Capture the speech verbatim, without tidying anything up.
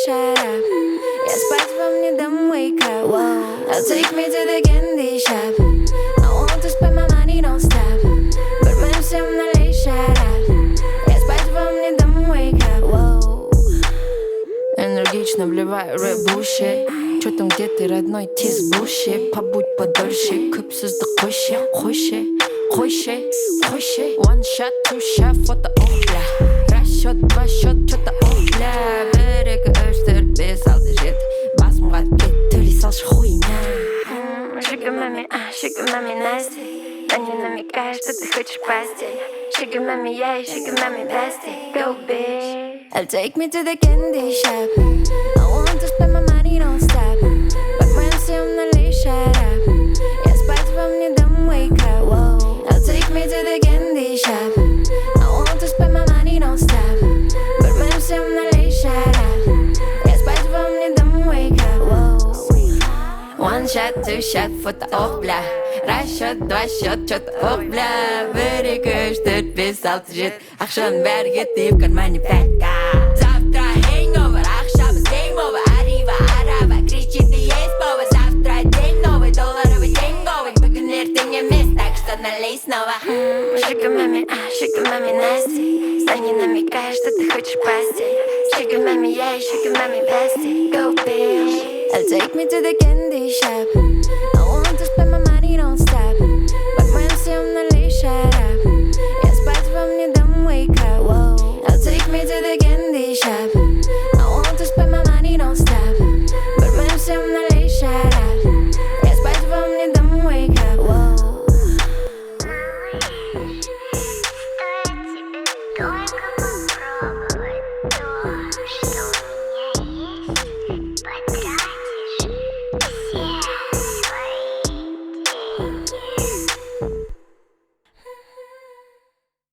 shut up. Yeah, spikes from you, don't wake up. Whoa, now take me to the candy shop. I want to spend my money, don't stop. But when I'm not late, shut up. Yeah, spikes from you, don't wake up. Whoa. Энергично вливаю рэп-буши. Чё там, где ты, родной, тиз-буши? Побудь подольше, көпсізді қойшы, қойшы, қойшы, қойшы. One shot, two shot, фото, ох, бля. Расчет, два счет, чё-то, ох, бля. Бір, екі, үш, төрт, бес, алты, жеті. Басымға кет, төлей салшы хуйня. Sugar mami, ah, sugar mami nasty. Да не намекай, что ты хочешь постель. Sugar mami, yeah, sugar mami bestie. Go bitch. I'll take me to the candy shop. I want to spend my money, don't stop. But when I'm still not late, shut up. Yeah, spikes from you, don't wake up. Whoa, I'll take me to the candy shop. I want to spend my money, don't stop. But when I'm still not late, shut up. Yeah, spikes from you, don't wake up. Whoa. One shot, two shot, фото, ох, бля. Расчет, два счет, чё-то, ох, бля. Бір, екі, үш, төрт, бес, алты, жеті. Ақшаның бәрі кетті, в кармане пятка. Завтра hangover, ақшамыз game over. Arriva, арава, кричит и есть повод. Завтра день новый, долларовый день новый. Бүгін ертең емес, так что налей снова. Sugar mami, ah, sugar mami nasty. Да не намекай, что ты хочешь постель. Sugar mami, yeah, sugar mami bestie. Go bitch. I'll take me to the candy shop. I want to spend my money, don't stop. But when I'm still not late, shut